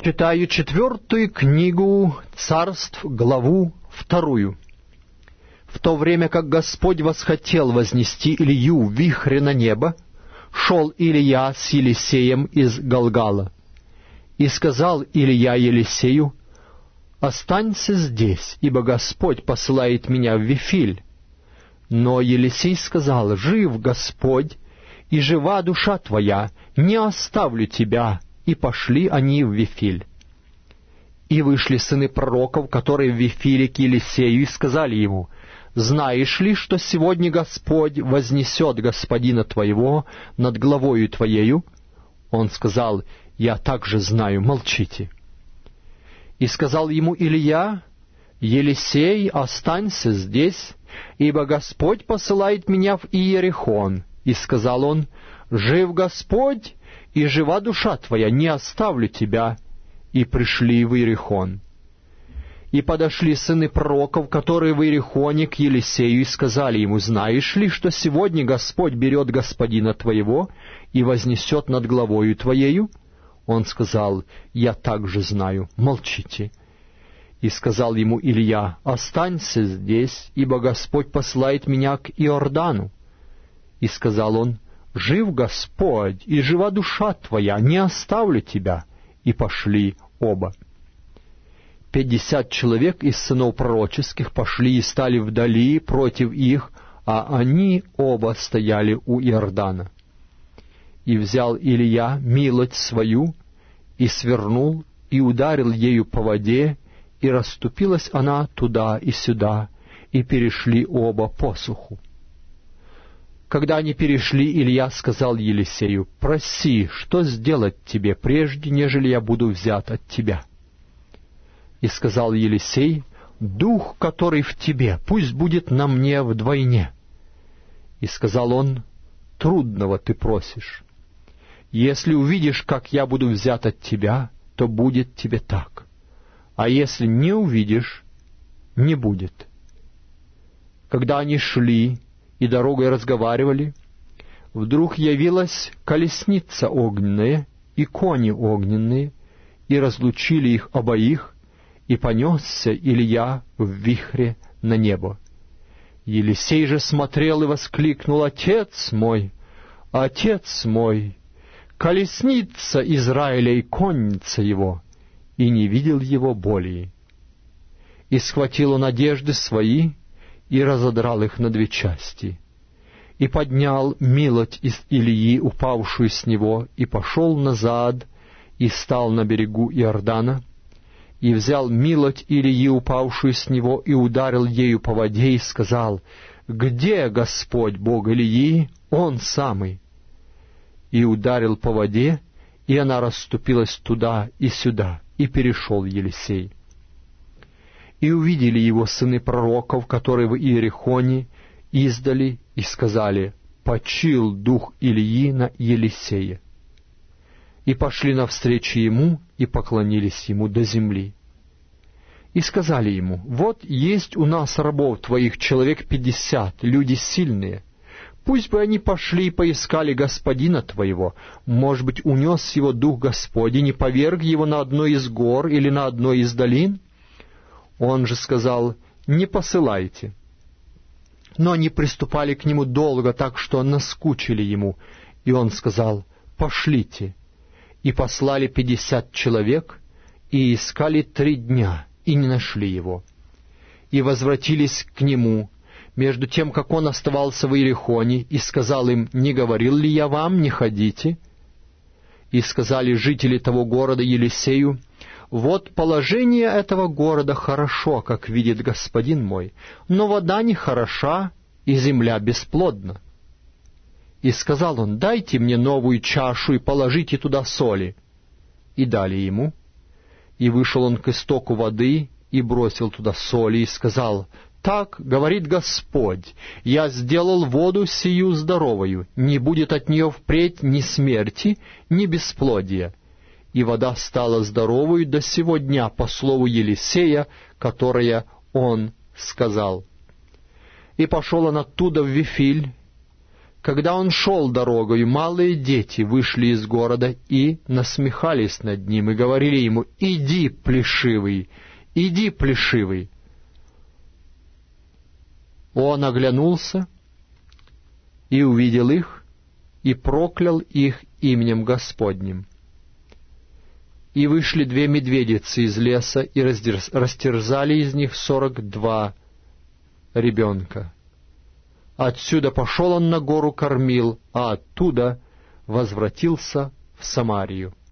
Читаю 4 книгу Царств, главу 2. В то время, как Господь восхотел вознести Илью в вихре на небо, шел Илия с Елисеем из Галгала. И сказал Илия Елисею: «Останься здесь, ибо Господь посылает меня в Вифиль». Но Елисей сказал: «Жив Господь, и жива душа твоя, не оставлю тебя». И пошли они в Вифиль. И вышли сыны пророков, которые в Вифиле, к Елисею, и сказали ему: «Знаешь ли, что сегодня Господь вознесет господина твоего над главою твоею?» Он сказал: «Я также знаю, молчите». И сказал ему Илия: «Елисей, останься здесь, ибо Господь посылает меня в Иерихон». И сказал он: «Жив Господь, и жива душа твоя, не оставлю тебя». И пришли в Иерихон. И подошли сыны пророков, которые в Иерихоне, к Елисею, и сказали ему: «Знаешь ли, что сегодня Господь берет господина твоего и вознесет над главою твоею?» Он сказал: «Я также знаю, молчите». И сказал ему Илия: «Останься здесь, ибо Господь посылает меня к Иордану». И сказал он: «Жив Господь, и жива душа твоя, не оставлю тебя». И пошли оба. 50 человек из сынов пророческих пошли и стали вдали против их, а они оба стояли у Иордана. И взял Илия милоть свою, и свернул, и ударил ею по воде, и расступилась она туда и сюда, и перешли оба посуху. Когда они перешли, Илия сказал Елисею: «Проси, что сделать тебе, прежде нежели я буду взят от тебя». И сказал Елисей: «Дух, который в тебе, пусть будет на мне вдвойне». И сказал он: «Трудного ты просишь. Если увидишь, как я буду взят от тебя, то будет тебе так. А если не увидишь, не будет». Когда они шли и дорогой разговаривали, вдруг явилась колесница огненная и кони огненные, и разлучили их обоих, и понесся Илия в вихре на небо. Елисей же смотрел и воскликнул: «Отец мой, отец мой! Колесница Израиля и конница его!» И не видел его более. И схватил он одежды свои, и разодрал их на 2 части, и поднял милоть из Илии, упавшую с него, и пошел назад, и стал на берегу Иордана, и взял милоть Илии, упавшую с него, и ударил ею по воде, и сказал: «Где Господь, Бог Илии? Он самый». И ударил по воде, и она расступилась туда и сюда, и перешел Елисей. И увидели его сыны пророков, которые в Иерихоне, издали, и сказали: «Почил дух Илии на Елисея». И пошли навстречу ему, и поклонились ему до земли. И сказали ему: «Вот есть у нас рабов твоих человек 50, люди сильные. Пусть бы они пошли и поискали господина твоего. Может быть, унес его дух Господень и поверг его на одной из гор или на одной из долин?» Он же сказал: «Не посылайте». Но они приступали к нему долго, так что наскучили ему, и он сказал: «Пошлите». И послали 50 человек, и искали 3 дня, и не нашли его. И возвратились к нему, между тем, как он оставался в Иерихоне, и сказал им: «Не говорил ли я вам, не ходите?» И сказали жители того города Елисею: «Вот положение этого города хорошо, как видит господин мой, но вода нехороша, и земля бесплодна». И сказал он: «Дайте мне новую чашу и положите туда соли». И дали ему. И вышел он к истоку воды, и бросил туда соли, и сказал: «Так говорит Господь: я сделал воду сию здоровою, не будет от нее впредь ни смерти, ни бесплодия». И вода стала здоровою до сего дня, по слову Елисея, которое он сказал. И пошел он оттуда в Вифиль, Когда он шел дорогой, малые дети вышли из города и насмехались над ним, и говорили ему: «Иди, плешивый, иди, плешивый». Он оглянулся и увидел их, и проклял их именем Господним. И вышли 2 медведицы из леса, и растерзали из них 42 ребенка. Отсюда пошел он на гору Кормил, а оттуда возвратился в Самарию.